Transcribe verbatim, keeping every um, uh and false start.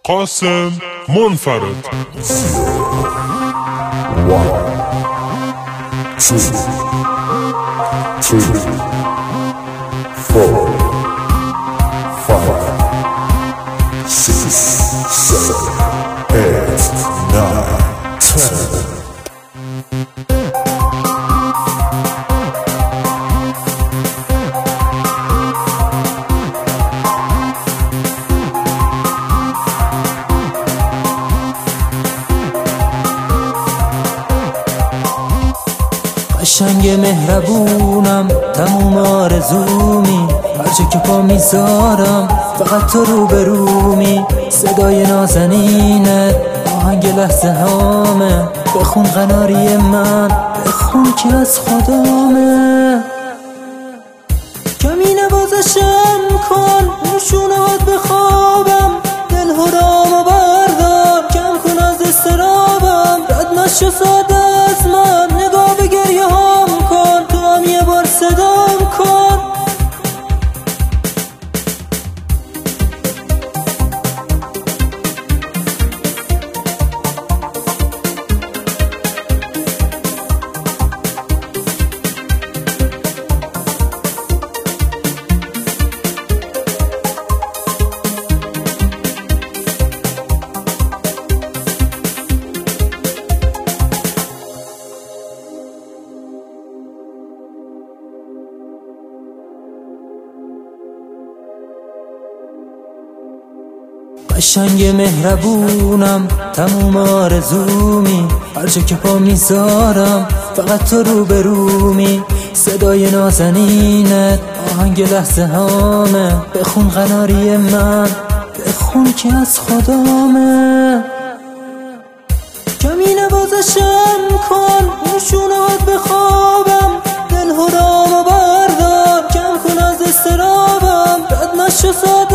قاسم منفرد. One, two, three, four, five, six, seven, eight, nine, ten. قشنگ مهربونم تموم آرزومی، هرچه که پا میذارم فقط تو رو برومی. صدای نازنینت آهنگ لحظه هامه، بخون قناری من، بخون که از خدامه. کمی نوازشم کن نشونات بخوابم، دل هرام بردار کم کن از استرابم. رد نشو ساده از من، نگاه به گریه هام کن، تو هم یه بار صدام کن. قشنگ مهربونم تموم آرزومی، هرچه که پا میذارم فقط تو رو برومی. صدای نازنینت آهنگ لحظه هامه، بخون قناری من، بخون که از خدامه. کمی نوازشم کن نشونات بخوابم، دل هرام بردار کم کن از استرابم. رد نشو ساده